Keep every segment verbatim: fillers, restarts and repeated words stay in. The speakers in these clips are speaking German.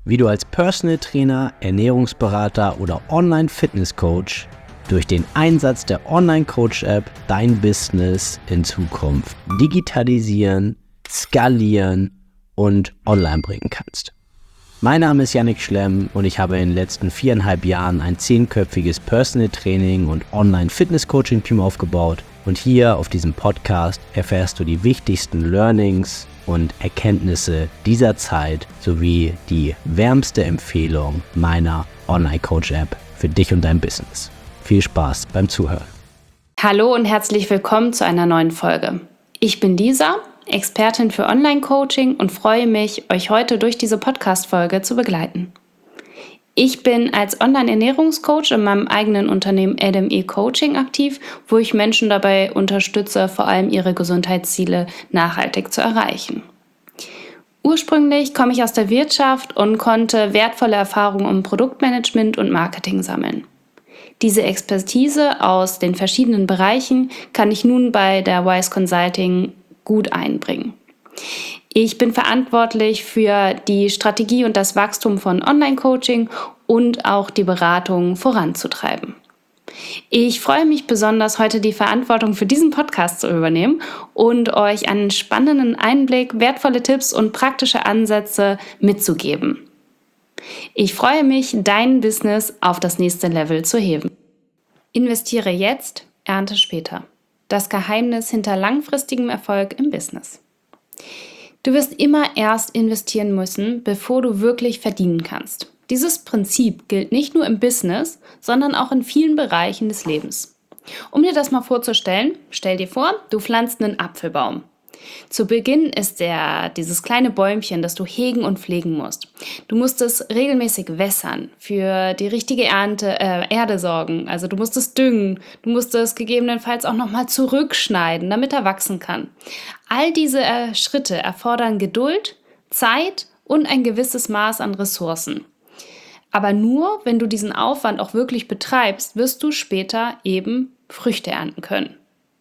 wie du als Personal Trainer, Ernährungsberater oder Online-Fitness-Coach durch den Einsatz der Online-Coach-App dein Business in Zukunft digitalisieren, skalieren und online bringen kannst. Mein Name ist Yannick Schlemm und ich habe in den letzten viereinhalb Jahren ein zehnköpfiges Personal Training und Online-Fitness-Coaching-Team aufgebaut. Und hier auf diesem Podcast erfährst du die wichtigsten Learnings und Erkenntnisse dieser Zeit sowie die wärmste Empfehlung meiner Online-Coach-App für dich und dein Business. Viel Spaß beim Zuhören. Hallo und herzlich willkommen zu einer neuen Folge. Ich bin Lisa, Expertin für Online-Coaching und freue mich, euch heute durch diese Podcast-Folge zu begleiten. Ich bin als Online-Ernährungscoach in meinem eigenen Unternehmen L M E Coaching aktiv, wo ich Menschen dabei unterstütze, vor allem ihre Gesundheitsziele nachhaltig zu erreichen. Ursprünglich komme ich aus der Wirtschaft und konnte wertvolle Erfahrungen im Produktmanagement und Marketing sammeln. Diese Expertise aus den verschiedenen Bereichen kann ich nun bei der Wise Consulting gut einbringen. Ich bin verantwortlich für die Strategie und das Wachstum von Online-Coaching und auch die Beratung voranzutreiben. Ich freue mich besonders, heute die Verantwortung für diesen Podcast zu übernehmen und euch einen spannenden Einblick, wertvolle Tipps und praktische Ansätze mitzugeben. Ich freue mich, dein Business auf das nächste Level zu heben. Investiere jetzt, ernte später. Das Geheimnis hinter langfristigem Erfolg im Business. Du wirst immer erst investieren müssen, bevor du wirklich verdienen kannst. Dieses Prinzip gilt nicht nur im Business, sondern auch in vielen Bereichen des Lebens. Um dir das mal vorzustellen, stell dir vor, du pflanzt einen Apfelbaum. Zu Beginn ist er dieses kleine Bäumchen, das du hegen und pflegen musst. Du musst es regelmäßig wässern, für die richtige Ernte, äh, Erde sorgen, also du musst es düngen, du musst es gegebenenfalls auch nochmal zurückschneiden, damit er wachsen kann. All diese äh, Schritte erfordern Geduld, Zeit und ein gewisses Maß an Ressourcen. Aber nur, wenn du diesen Aufwand auch wirklich betreibst, wirst du später eben Früchte ernten können.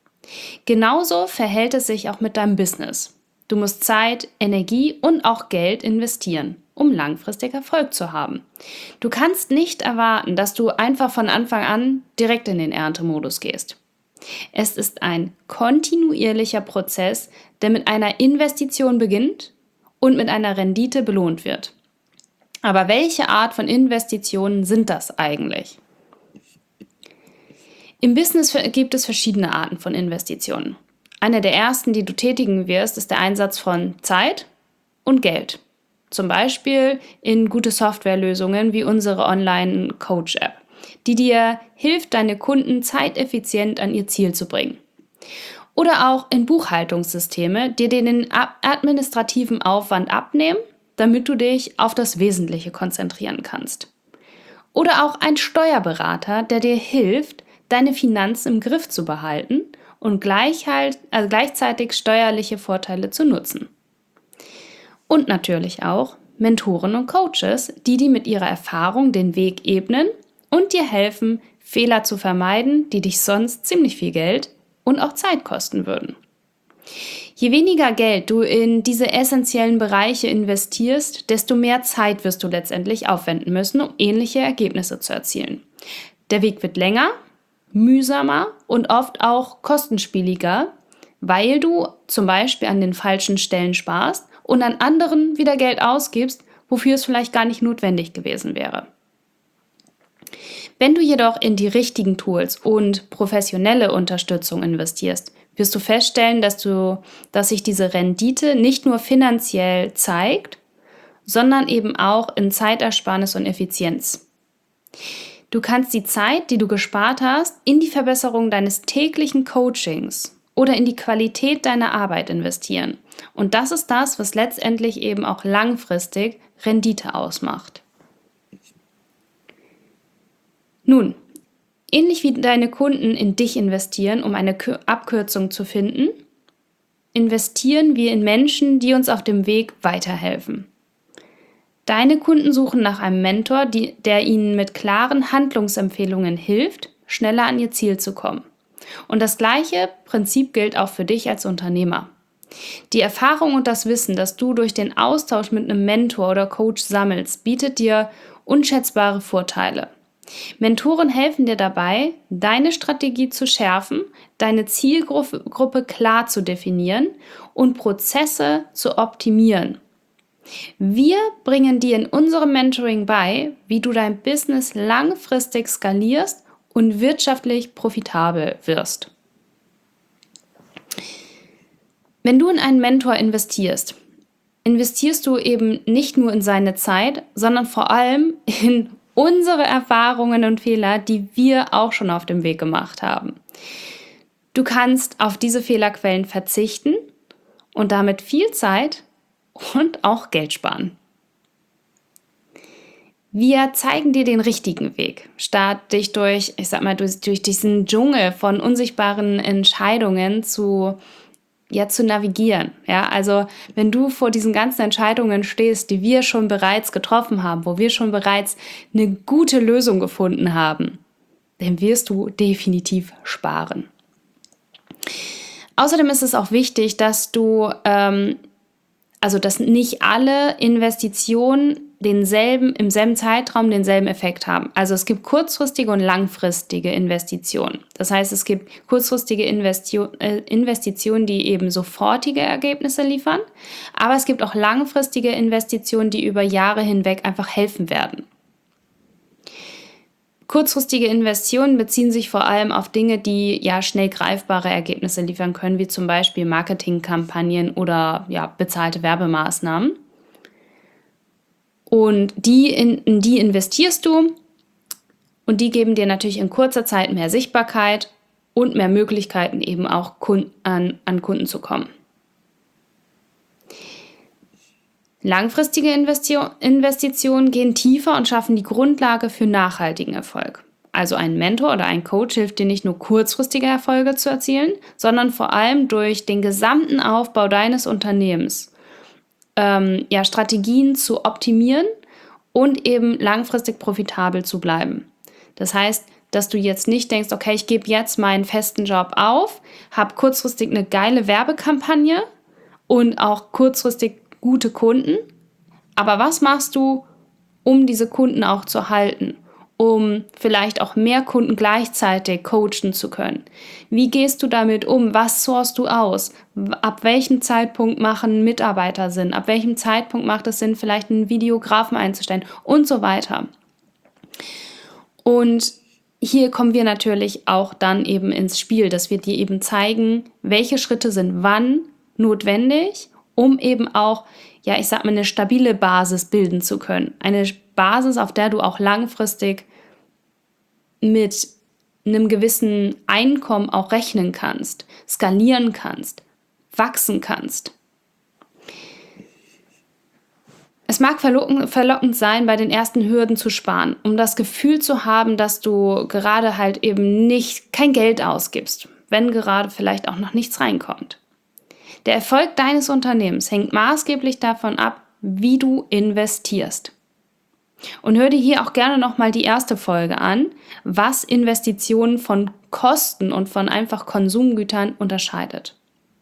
Genauso verhält es sich auch mit deinem Business. Du musst Zeit, Energie und auch Geld investieren, um langfristig Erfolg zu haben. Du kannst nicht erwarten, dass du einfach von Anfang an direkt in den Erntemodus gehst. Es ist ein kontinuierlicher Prozess, der mit einer Investition beginnt und mit einer Rendite belohnt wird. Aber welche Art von Investitionen sind das eigentlich? Im Business gibt es verschiedene Arten von Investitionen. Eine der ersten, die du tätigen wirst, ist der Einsatz von Zeit und Geld. Zum Beispiel in gute Softwarelösungen wie unsere Online-Coach-App, die dir hilft, deine Kunden zeiteffizient an ihr Ziel zu bringen. Oder auch in Buchhaltungssysteme, die dir den administrativen Aufwand abnehmen, damit du dich auf das Wesentliche konzentrieren kannst. Oder auch ein Steuerberater, der dir hilft, deine Finanzen im Griff zu behalten und gleich halt, also gleichzeitig steuerliche Vorteile zu nutzen. Und natürlich auch Mentoren und Coaches, die dir mit ihrer Erfahrung den Weg ebnen und dir helfen, Fehler zu vermeiden, die dich sonst ziemlich viel Geld und auch Zeit kosten würden. Je weniger Geld du in diese essentiellen Bereiche investierst, desto mehr Zeit wirst du letztendlich aufwenden müssen, um ähnliche Ergebnisse zu erzielen. Der Weg wird länger, mühsamer und oft auch kostenspieliger, weil du zum Beispiel an den falschen Stellen sparst und an anderen wieder Geld ausgibst, wofür es vielleicht gar nicht notwendig gewesen wäre. Wenn du jedoch in die richtigen Tools und professionelle Unterstützung investierst, wirst du feststellen, dass du, dass sich diese Rendite nicht nur finanziell zeigt, sondern eben auch in Zeitersparnis und Effizienz. Du kannst die Zeit, die du gespart hast, in die Verbesserung deines täglichen Coachings oder in die Qualität deiner Arbeit investieren. Und das ist das, was letztendlich eben auch langfristig Rendite ausmacht. Nun, ähnlich wie deine Kunden in dich investieren, um eine Abkürzung zu finden, investieren wir in Menschen, die uns auf dem Weg weiterhelfen. Deine Kunden suchen nach einem Mentor, die, der ihnen mit klaren Handlungsempfehlungen hilft, schneller an ihr Ziel zu kommen. Und das gleiche Prinzip gilt auch für dich als Unternehmer. Die Erfahrung und das Wissen, das du durch den Austausch mit einem Mentor oder Coach sammelst, bietet dir unschätzbare Vorteile. Mentoren helfen dir dabei, deine Strategie zu schärfen, deine Zielgruppe klar zu definieren und Prozesse zu optimieren. Wir bringen dir in unserem Mentoring bei, wie du dein Business langfristig skalierst und wirtschaftlich profitabel wirst. Wenn du in einen Mentor investierst, investierst du eben nicht nur in seine Zeit, sondern vor allem in unsere Erfahrungen und Fehler, die wir auch schon auf dem Weg gemacht haben. Du kannst auf diese Fehlerquellen verzichten und damit viel Zeit und auch Geld sparen. Wir zeigen dir den richtigen Weg, statt dich durch, ich sag mal, durch, durch diesen Dschungel von unsichtbaren Entscheidungen zu, ja, zu navigieren. Ja, also wenn du vor diesen ganzen Entscheidungen stehst, die wir schon bereits getroffen haben, wo wir schon bereits eine gute Lösung gefunden haben, dann wirst du definitiv sparen. Außerdem ist es auch wichtig, dass du ähm, Also, dass nicht alle Investitionen denselben, im selben Zeitraum denselben Effekt haben. Also es gibt kurzfristige und langfristige Investitionen. Das heißt, es gibt kurzfristige Investio- äh, Investitionen, die eben sofortige Ergebnisse liefern, aber es gibt auch langfristige Investitionen, die über Jahre hinweg einfach helfen werden. Kurzfristige Investitionen beziehen sich vor allem auf Dinge, die ja schnell greifbare Ergebnisse liefern können, wie zum Beispiel Marketingkampagnen oder ja, bezahlte Werbemaßnahmen. Und die in, in die investierst du und die geben dir natürlich in kurzer Zeit mehr Sichtbarkeit und mehr Möglichkeiten, eben auch Kunden, an, an Kunden zu kommen. Langfristige Investitionen gehen tiefer und schaffen die Grundlage für nachhaltigen Erfolg. Also ein Mentor oder ein Coach hilft dir nicht nur kurzfristige Erfolge zu erzielen, sondern vor allem durch den gesamten Aufbau deines Unternehmens ähm, ja, Strategien zu optimieren und eben langfristig profitabel zu bleiben. Das heißt, dass du jetzt nicht denkst, okay, ich gebe jetzt meinen festen Job auf, habe kurzfristig eine geile Werbekampagne und auch kurzfristig gute Kunden, aber was machst du, um diese Kunden auch zu halten, um vielleicht auch mehr Kunden gleichzeitig coachen zu können? Wie gehst du damit um? Was sourcest du aus? Ab welchem Zeitpunkt machen Mitarbeiter Sinn? Ab welchem Zeitpunkt macht es Sinn, vielleicht einen Videografen einzustellen und so weiter? Und hier kommen wir natürlich auch dann eben ins Spiel, dass wir dir eben zeigen, welche Schritte sind wann notwendig, um eben auch, ja, ich sag mal, eine stabile Basis bilden zu können. Eine Basis, auf der du auch langfristig mit einem gewissen Einkommen auch rechnen kannst, skalieren kannst, wachsen kannst. Es mag verlockend sein, bei den ersten Hürden zu sparen, um das Gefühl zu haben, dass du gerade halt eben nicht kein Geld ausgibst, wenn gerade vielleicht auch noch nichts reinkommt. Der Erfolg deines Unternehmens hängt maßgeblich davon ab, wie du investierst. Und hör dir hier auch gerne nochmal die erste Folge an, was Investitionen von Kosten und von einfach Konsumgütern unterscheidet.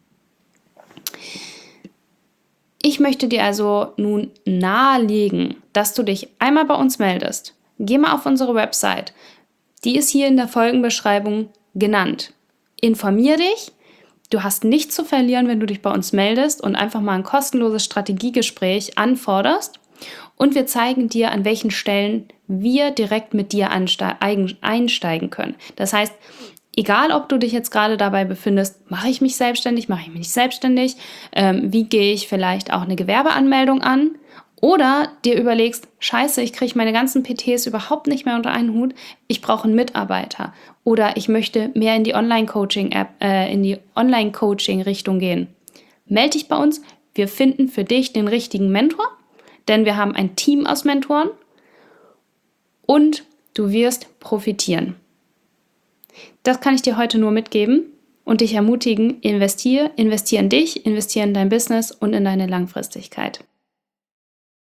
Ich möchte dir also nun nahelegen, dass du dich einmal bei uns meldest. Geh mal auf unsere Website. Die ist hier in der Folgenbeschreibung genannt. Informier dich. Du hast nichts zu verlieren, wenn du dich bei uns meldest und einfach mal ein kostenloses Strategiegespräch anforderst. Und wir zeigen dir, an welchen Stellen wir direkt mit dir einsteigen können. Das heißt, egal ob du dich jetzt gerade dabei befindest, mache ich mich selbstständig, mache ich mich nicht selbstständig, ähm, wie gehe ich vielleicht auch eine Gewerbeanmeldung an? Oder dir überlegst, scheiße, ich kriege meine ganzen P Ts überhaupt nicht mehr unter einen Hut, ich brauche einen Mitarbeiter. Oder ich möchte mehr in die Online-Coaching-App, äh, in die Online-Coaching-Richtung gehen. Meld dich bei uns, wir finden für dich den richtigen Mentor, denn wir haben ein Team aus Mentoren und du wirst profitieren. Das kann ich dir heute nur mitgeben und dich ermutigen, investier, investier in dich, investier in dein Business und in deine Langfristigkeit.